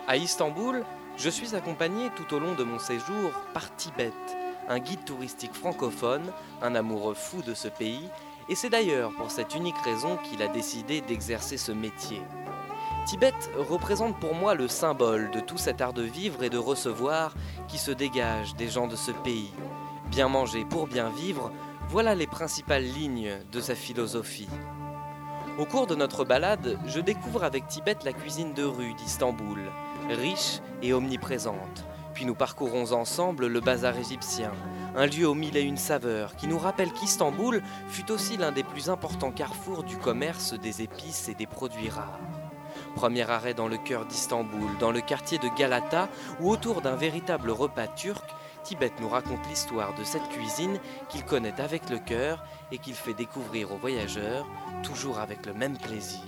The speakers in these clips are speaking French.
À Istanbul, je suis accompagné tout au long de mon séjour par Tibet, un guide touristique francophone, un amoureux fou de ce pays, et c'est d'ailleurs pour cette unique raison qu'il a décidé d'exercer ce métier. Tibet représente pour moi le symbole de tout cet art de vivre et de recevoir qui se dégage des gens de ce pays. Bien manger pour bien vivre, voilà les principales lignes de sa philosophie. Au cours de notre balade, je découvre avec Tibet la cuisine de rue d'Istanbul, riche et omniprésente. Puis nous parcourons ensemble le bazar égyptien, un lieu aux mille et une saveurs qui nous rappelle qu'Istanbul fut aussi l'un des plus importants carrefours du commerce des épices et des produits rares. Premier arrêt dans le cœur d'Istanbul, dans le quartier de Galata, où autour d'un véritable repas turc, Tibet nous raconte l'histoire de cette cuisine qu'il connaît avec le cœur et qu'il fait découvrir aux voyageurs, toujours avec le même plaisir.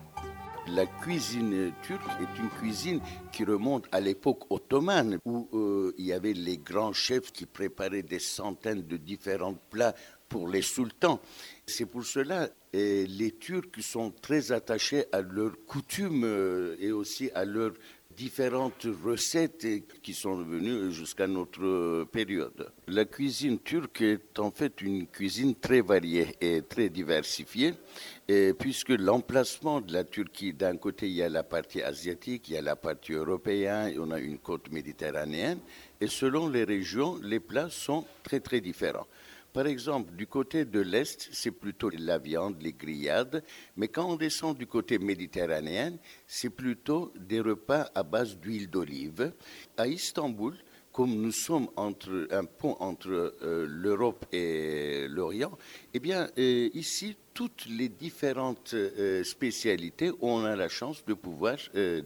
La cuisine turque est une cuisine qui remonte à l'époque ottomane où il y avait les grands chefs qui préparaient des centaines de différents plats pour les sultans. C'est pour cela que les Turcs sont très attachés à leurs coutumes et aussi à leurs différentes recettes qui sont venues jusqu'à notre période. La cuisine turque est en fait une cuisine très variée et très diversifiée, puisque l'emplacement de la Turquie, d'un côté, il y a la partie asiatique, il y a la partie européenne, et on a une côte méditerranéenne, et selon les régions, les plats sont très très différents. Par exemple, du côté de l'Est, c'est plutôt la viande, les grillades. Mais quand on descend du côté méditerranéen, c'est plutôt des repas à base d'huile d'olive. À Istanbul, comme nous sommes entre un pont entre l'Europe et l'Orient, eh bien, ici, toutes les différentes spécialités, on a la chance de pouvoir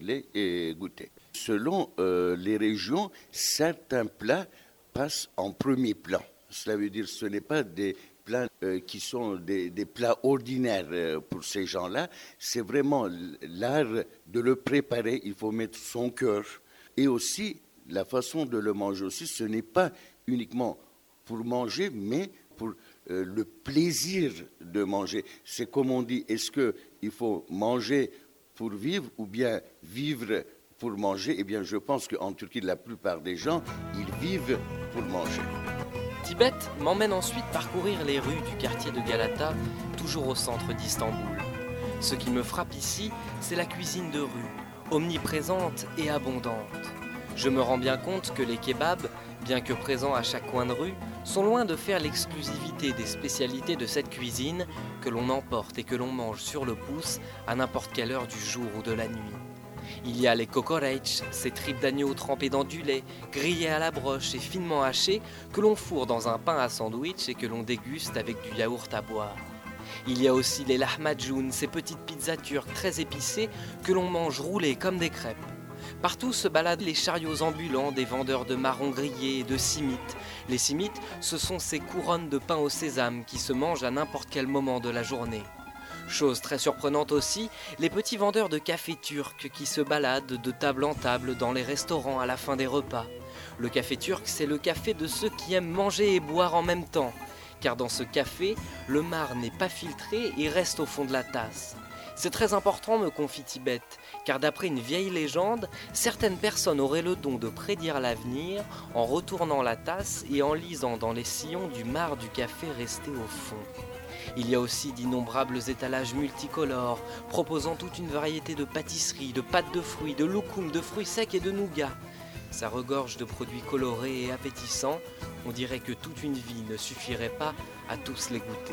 les goûter. Selon les régions, certains plats passent en premier plan. Cela veut dire que ce n'est pas des plats qui sont des plats ordinaires pour ces gens-là. C'est vraiment l'art de le préparer. Il faut mettre son cœur. Et aussi, la façon de le manger aussi, ce n'est pas uniquement pour manger, mais pour le plaisir de manger. C'est comme on dit, est-ce qu'il faut manger pour vivre ou bien vivre pour manger? Eh bien, je pense qu'en Turquie, la plupart des gens, ils vivent pour manger. Tibet m'emmène ensuite parcourir les rues du quartier de Galata, toujours au centre d'Istanbul. Ce qui me frappe ici, c'est la cuisine de rue, omniprésente et abondante. Je me rends bien compte que les kebabs, bien que présents à chaque coin de rue, sont loin de faire l'exclusivité des spécialités de cette cuisine que l'on emporte et que l'on mange sur le pouce à n'importe quelle heure du jour ou de la nuit. Il y a les kokoreç, ces tripes d'agneau trempées dans du lait, grillées à la broche et finement hachées, que l'on fourre dans un pain à sandwich et que l'on déguste avec du yaourt à boire. Il y a aussi les lahmacun, ces petites pizzas turques très épicées que l'on mange roulées comme des crêpes. Partout se baladent les chariots ambulants des vendeurs de marrons grillés et de simites. Les simites, ce sont ces couronnes de pain au sésame qui se mangent à n'importe quel moment de la journée. Chose très surprenante aussi, les petits vendeurs de café turc qui se baladent de table en table dans les restaurants à la fin des repas. Le café turc, c'est le café de ceux qui aiment manger et boire en même temps, car dans ce café, le marc n'est pas filtré et reste au fond de la tasse. C'est très important, me confie Tibet, car d'après une vieille légende, certaines personnes auraient le don de prédire l'avenir en retournant la tasse et en lisant dans les sillons du marc du café resté au fond. Il y a aussi d'innombrables étalages multicolores, proposant toute une variété de pâtisseries, de pâtes de fruits, de loukoum, de fruits secs et de nougat. Ça regorge de produits colorés et appétissants, on dirait que toute une vie ne suffirait pas à tous les goûter.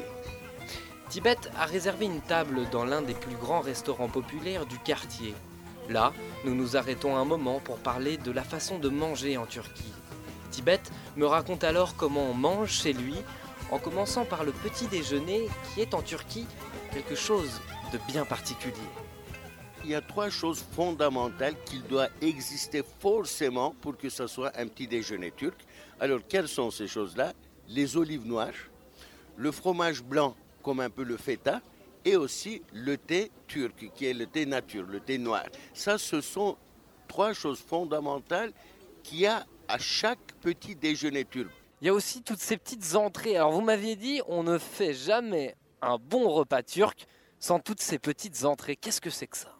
Tibet a réservé une table dans l'un des plus grands restaurants populaires du quartier. Là, nous nous arrêtons un moment pour parler de la façon de manger en Turquie. Tibet me raconte alors comment on mange chez lui, en commençant par le petit déjeuner qui est en Turquie quelque chose de bien particulier. Il y a 3 choses fondamentales qui doivent exister forcément pour que ce soit un petit déjeuner turc. Alors, quelles sont ces choses-là? Les olives noires, le fromage blanc comme un peu le feta et aussi le thé turc qui est le thé nature, le thé noir. Ça, ce sont 3 choses fondamentales qu'il y a à chaque petit déjeuner turc. Il y a aussi toutes ces petites entrées. Alors vous m'aviez dit, on ne fait jamais un bon repas turc sans toutes ces petites entrées. Qu'est-ce que c'est que ça?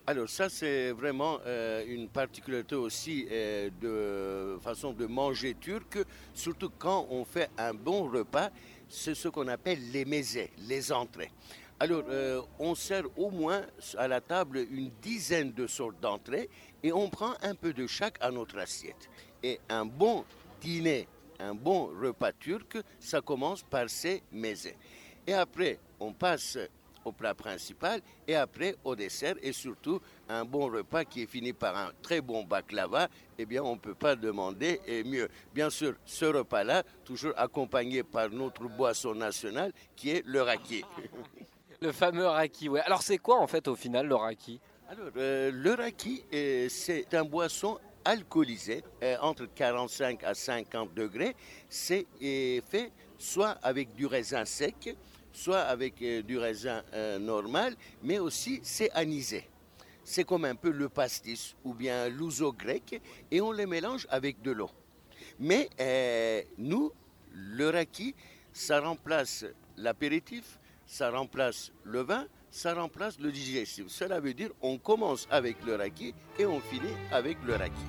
Alors ça, c'est vraiment une particularité aussi de façon de manger turque, surtout quand on fait un bon repas, c'est ce qu'on appelle les mezes, les entrées. Alors, on sert au moins à la table une dizaine de sortes d'entrées et on prend un peu de chaque à notre assiette. Et un bon dîner, un bon repas turc, ça commence par ces mezes. Et après, on passe au plat principal et après au dessert et surtout un bon repas qui est fini par un très bon baklava, eh bien on ne peut pas demander mieux. Bien sûr, ce repas-là, toujours accompagné par notre boisson nationale qui est le raki. Le fameux raki, ouais. Alors c'est quoi en fait au final le raki? Alors, le raki, c'est un boisson alcoolisé entre 45 à 50 degrés. C'est fait soit avec du raisin sec, soit avec du raisin normal, mais aussi c'est anisé. C'est comme un peu le pastis ou bien l'ouzo grec et on les mélange avec de l'eau. Mais nous, le raki, ça remplace l'apéritif, ça remplace le vin, ça remplace le digestif. Cela veut dire on commence avec le raki et on finit avec le raki.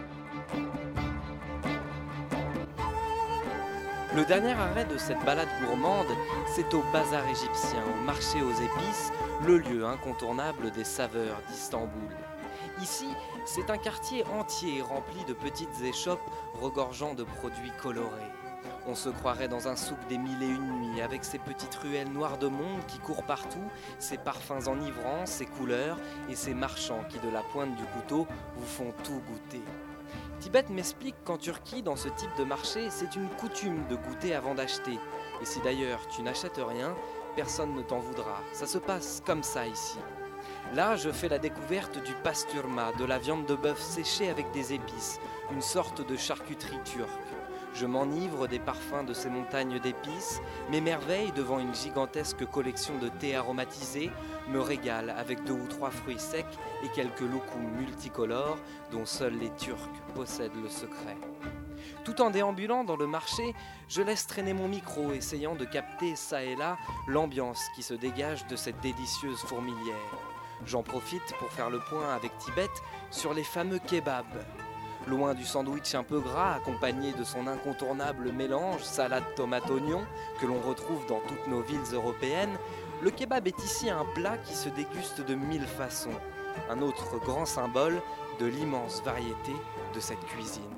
Le dernier arrêt de cette balade gourmande, c'est au bazar égyptien, au marché aux épices, le lieu incontournable des saveurs d'Istanbul. Ici, c'est un quartier entier rempli de petites échoppes regorgeant de produits colorés. On se croirait dans un souk des mille et une nuits, avec ses petites ruelles noires de monde qui courent partout, ses parfums enivrants, ses couleurs et ses marchands qui, de la pointe du couteau, vous font tout goûter. Tibet m'explique qu'en Turquie, dans ce type de marché, c'est une coutume de goûter avant d'acheter. Et si d'ailleurs tu n'achètes rien, personne ne t'en voudra. Ça se passe comme ça ici. Là, je fais la découverte du pasturma, de la viande de bœuf séchée avec des épices, une sorte de charcuterie turque. Je m'enivre des parfums de ces montagnes d'épices, m'émerveille devant une gigantesque collection de thés aromatisés, me régale avec 2 ou 3 fruits secs et quelques loukoums multicolores dont seuls les Turcs possèdent le secret. Tout en déambulant dans le marché, je laisse traîner mon micro, essayant de capter ça et là l'ambiance qui se dégage de cette délicieuse fourmilière. J'en profite pour faire le point avec Tibet sur les fameux kebabs. Loin du sandwich un peu gras, accompagné de son incontournable mélange salade tomate-oignon que l'on retrouve dans toutes nos villes européennes, le kebab est ici un plat qui se déguste de 1000 façons, un autre grand symbole de l'immense variété de cette cuisine.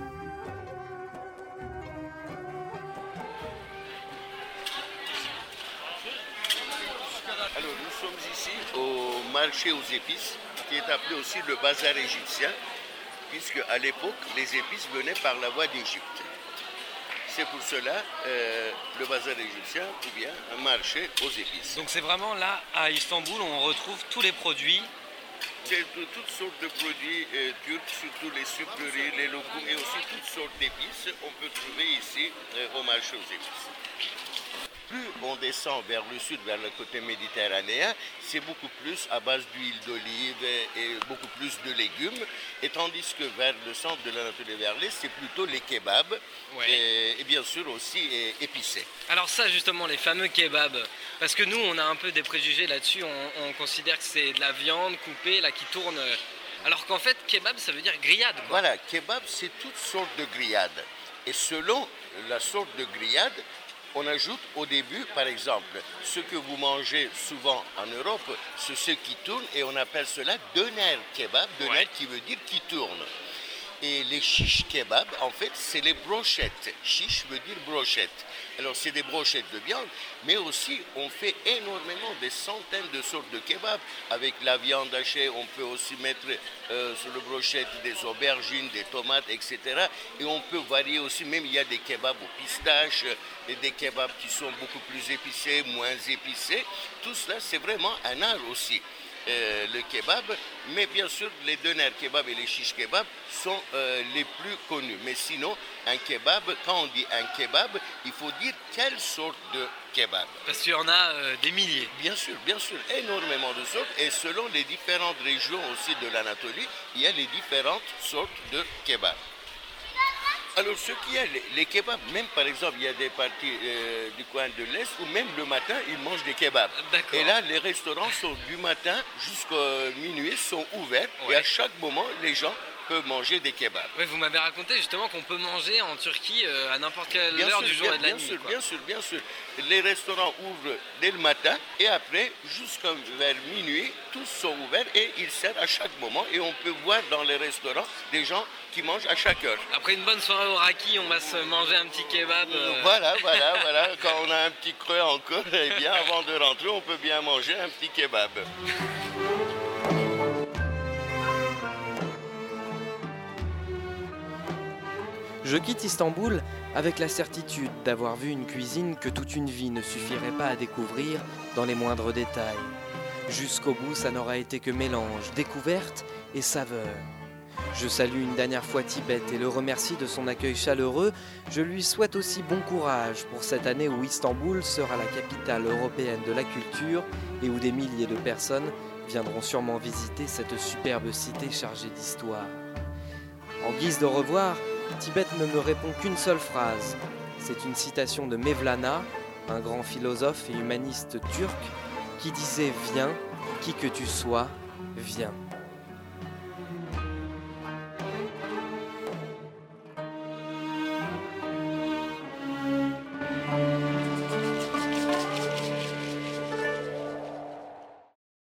Alors nous sommes ici au marché aux épices, qui est appelé aussi le bazar égyptien, puisque à l'époque, les épices venaient par la voie d'Égypte. C'est pour cela le bazar égyptien ou bien un marché aux épices. Donc c'est vraiment là, à Istanbul, où on retrouve tous les produits. C'est toutes sortes de produits turcs, surtout les sucreries, les loukoums et aussi toutes sortes d'épices, on peut trouver ici au marché aux épices. Plus on descend vers le sud, vers le côté méditerranéen, c'est beaucoup plus à base d'huile d'olive et beaucoup plus de légumes. Et tandis que vers le centre de l'Anatolie, vers l'est, c'est plutôt les kebabs et bien sûr aussi épicés. Alors ça justement, les fameux kebabs, parce que nous on a un peu des préjugés là-dessus, on considère que c'est de la viande coupée là qui tourne, alors qu'en fait kebab ça veut dire grillade, quoi. Voilà, kebab c'est toutes sortes de grillades. Et selon la sorte de grillade, on ajoute au début, par exemple, ce que vous mangez souvent en Europe, c'est ce qui tourne et on appelle cela döner kebab, döner qui veut dire qui tourne. Et les shish kebab, en fait, c'est les brochettes. Shish veut dire brochette. Alors, c'est des brochettes de viande, mais aussi, on fait énormément, des centaines de sortes de kebabs. Avec la viande hachée, on peut aussi mettre sur le brochette des aubergines, des tomates, etc. Et on peut varier aussi, même il y a des kebabs aux pistaches, et des kebabs qui sont beaucoup plus épicés, moins épicés. Tout cela, c'est vraiment un art aussi. Le kebab, mais bien sûr les döner kebab et les shish kebab sont les plus connus. Mais sinon, un kebab, quand on dit un kebab, il faut dire quelle sorte de kebab. Parce qu'il y en a des milliers. Bien sûr, énormément de sortes. Et selon les différentes régions aussi de l'Anatolie, il y a les différentes sortes de kebab. Alors, ce qu'il y a, les kebabs, même par exemple, il y a des parties du coin de l'Est où même le matin, ils mangent des kebabs. D'accord. Et là, les restaurants sont du matin jusqu'à minuit, sont ouverts. Ouais. Et à chaque moment, les gens peuvent manger des kebabs. Ouais, vous m'avez raconté justement qu'on peut manger en Turquie à n'importe quelle heure du jour et de la nuit. Bien sûr, bien sûr. Les restaurants ouvrent dès le matin et après, jusqu'à vers minuit, tous sont ouverts et ils servent à chaque moment. Et on peut voir dans les restaurants des gens qui mangent à chaque heure. Après une bonne soirée au raki, on va se manger un petit kebab. Voilà. Quand on a un petit creux encore, eh bien, avant de rentrer, on peut bien manger un petit kebab. Je quitte Istanbul avec la certitude d'avoir vu une cuisine que toute une vie ne suffirait pas à découvrir dans les moindres détails. Jusqu'au bout, ça n'aura été que mélange, découverte et saveur. Je salue une dernière fois Tibet et le remercie de son accueil chaleureux. Je lui souhaite aussi bon courage pour cette année où Istanbul sera la capitale européenne de la culture et où des milliers de personnes viendront sûrement visiter cette superbe cité chargée d'histoire. En guise de revoir, Tibet ne me répond qu'une seule phrase. C'est une citation de Mevlana, un grand philosophe et humaniste turc, qui disait « Viens, qui que tu sois, viens ».